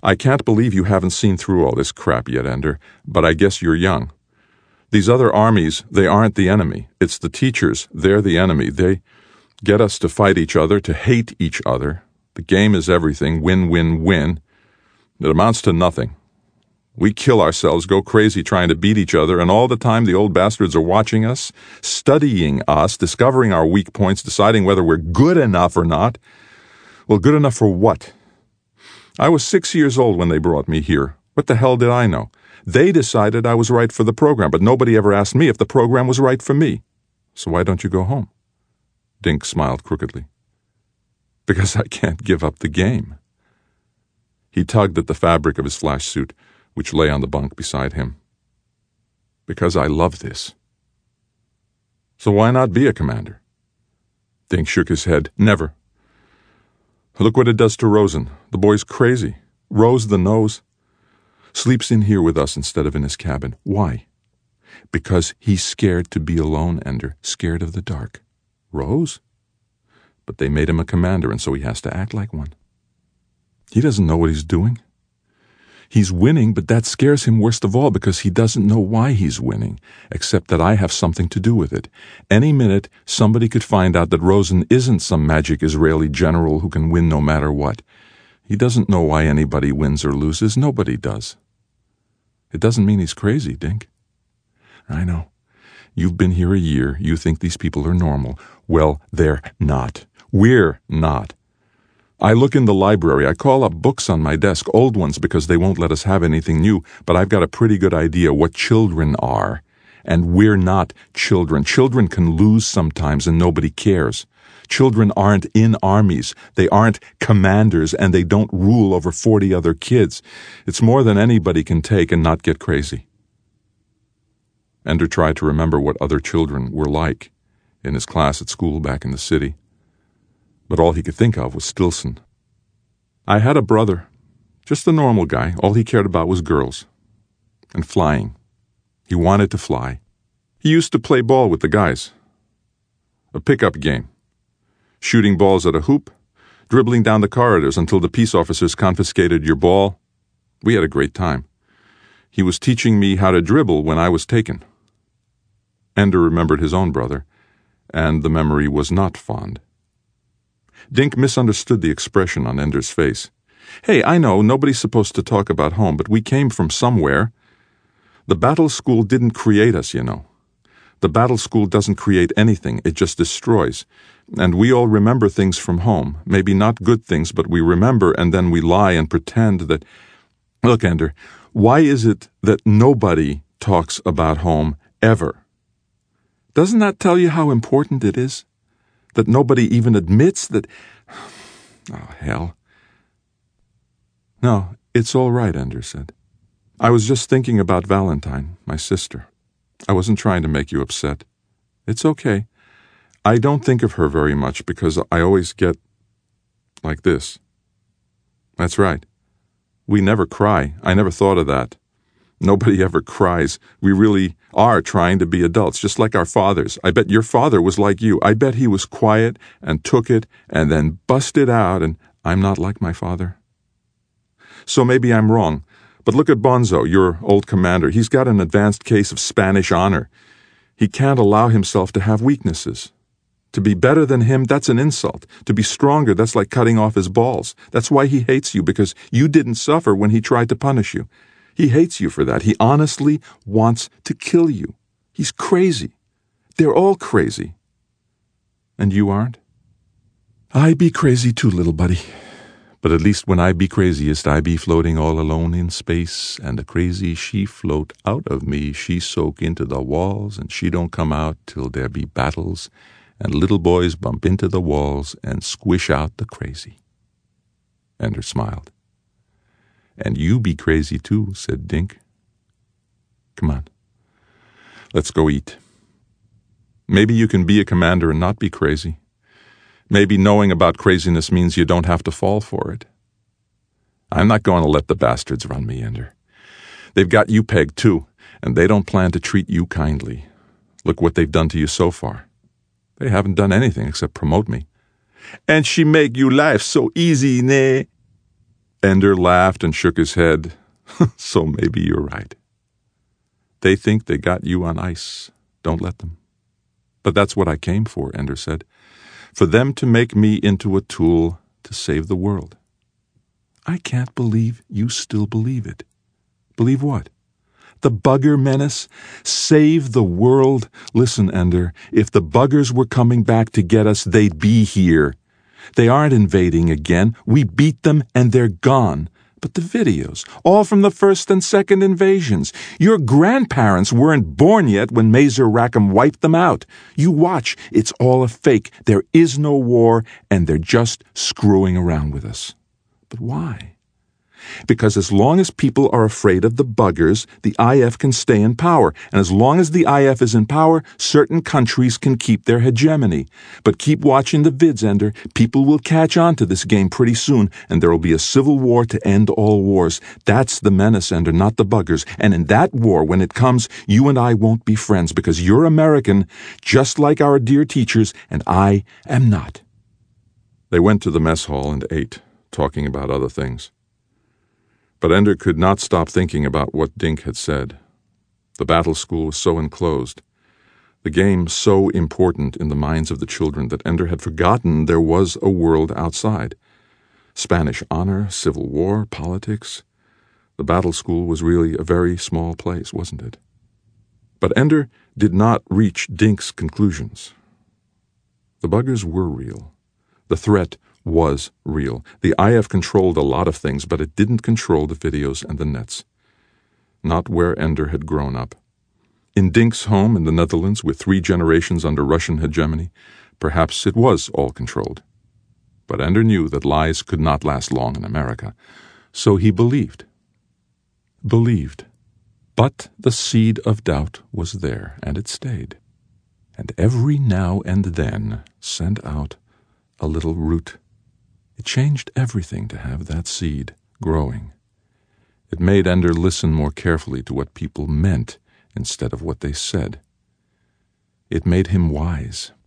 I can't believe you haven't seen through all this crap yet, Ender, but I guess you're young. These other armies, they aren't the enemy. It's the teachers. They're the enemy. They get us to fight each other, to hate each other. The game is everything. Win, win, win. It amounts to nothing. We kill ourselves, go crazy trying to beat each other, and all the time the old bastards are watching us, studying us, discovering our weak points, deciding whether we're good enough or not. Well, good enough for what? I was 6 years old when they brought me here. What the hell did I know? They decided I was right for the program, but nobody ever asked me if the program was right for me. So why don't you go home? Dink smiled crookedly. Because I can't give up the game. He tugged at the fabric of his flash suit, which lay on the bunk beside him. Because I love this. So why not be a commander? Dink shook his head. Never. Look what it does to Rosen. The boy's crazy. Rose the nose. Sleeps in here with us instead of in his cabin. Why? Because he's scared to be alone, Ender. Scared of the dark. Rose? But they made him a commander, and so he has to act like one. He doesn't know what he's doing. He's winning, but that scares him worst of all because he doesn't know why he's winning, except that I have something to do with it. Any minute, somebody could find out that Rosen isn't some magic Israeli general who can win no matter what. He doesn't know why anybody wins or loses. Nobody does. It doesn't mean he's crazy, Dink. I know. You've been here a year. You think these people are normal. Well, they're not. We're not. I look in the library. I call up books on my desk, old ones because they won't let us have anything new, but I've got a pretty good idea what children are. And we're not children. Children can lose sometimes and nobody cares. Children aren't in armies. They aren't commanders and they don't rule over 40 other kids. It's more than anybody can take and not get crazy. Ender tried to remember what other children were like in his class at school back in the city. But all he could think of was Stilson. I had a brother, just a normal guy. All he cared about was girls and flying. He wanted to fly. He used to play ball with the guys. A pickup game. Shooting balls at a hoop, dribbling down the corridors until the peace officers confiscated your ball. We had a great time. He was teaching me how to dribble when I was taken. Ender remembered his own brother, and the memory was not fond. Dink misunderstood the expression on Ender's face. Hey, I know, nobody's supposed to talk about home, but we came from somewhere. The battle school didn't create us, you know. The battle school doesn't create anything, it just destroys. And we all remember things from home. Maybe not good things, but we remember and then we lie and pretend that... Look, Ender, why is it that nobody talks about home ever? Doesn't that tell you how important it is? That nobody even admits that... Oh, hell. No, it's all right, Ender said. I was just thinking about Valentine, my sister. I wasn't trying to make you upset. It's okay. I don't think of her very much because I always get like this. That's right. We never cry. I never thought of that. Nobody ever cries. We really are trying to be adults, just like our fathers. I bet your father was like you. I bet he was quiet and took it and then busted out, and I'm not like my father. So maybe I'm wrong, but look at Bonzo, your old commander. He's got an advanced case of Spanish honor. He can't allow himself to have weaknesses. To be better than him, that's an insult. To be stronger, that's like cutting off his balls. That's why he hates you, because you didn't suffer when he tried to punish you. He hates you for that. He honestly wants to kill you. He's crazy. They're all crazy. And you aren't? I be crazy too, little buddy. But at least when I be craziest, I be floating all alone in space, and the crazy she float out of me, she soak into the walls, and she don't come out till there be battles, and little boys bump into the walls and squish out the crazy. Ender smiled. And you be crazy too, said Dink. Come on. Let's go eat. Maybe you can be a commander and not be crazy. Maybe knowing about craziness means you don't have to fall for it. I'm not going to let the bastards run me, Ender. They've got you pegged too, and they don't plan to treat you kindly. Look what they've done to you so far. They haven't done anything except promote me. And she make you life so easy, ne? Ender laughed and shook his head. So maybe you're right. They think they got you on ice. Don't let them. But that's what I came for, Ender said. For them to make me into a tool to save the world. I can't believe you still believe it. Believe what? The bugger menace? Save the world? Listen, Ender, if the buggers were coming back to get us, they'd be here. They aren't invading again. We beat them and they're gone. But the videos, all from the first and second invasions. Your grandparents weren't born yet when Mazer Rackham wiped them out. You watch, it's all a fake. There is no war, and they're just screwing around with us. But why? Because as long as people are afraid of the buggers, the IF can stay in power. And as long as the IF is in power, certain countries can keep their hegemony. But keep watching the vids, Ender. People will catch on to this game pretty soon, and there will be a civil war to end all wars. That's the menace, Ender, not the buggers. And in that war, when it comes, you and I won't be friends, because you're American, just like our dear teachers, and I am not. They went to the mess hall and ate, talking about other things. But Ender could not stop thinking about what Dink had said. The battle school was so enclosed, the game so important in the minds of the children that Ender had forgotten there was a world outside. Spanish honor, civil war, politics. The battle school was really a very small place, wasn't it? But Ender did not reach Dink's conclusions. The buggers were real. The threat was real. The IF controlled a lot of things, but it didn't control the videos and the nets. Not where Ender had grown up. In Dink's home in the Netherlands, with 3 generations under Russian hegemony, perhaps it was all controlled. But Ender knew that lies could not last long in America, so he believed. Believed. But the seed of doubt was there, and it stayed. And every now and then sent out a little root. It changed everything to have that seed growing. It made Ender listen more carefully to what people meant instead of what they said. It made him wise.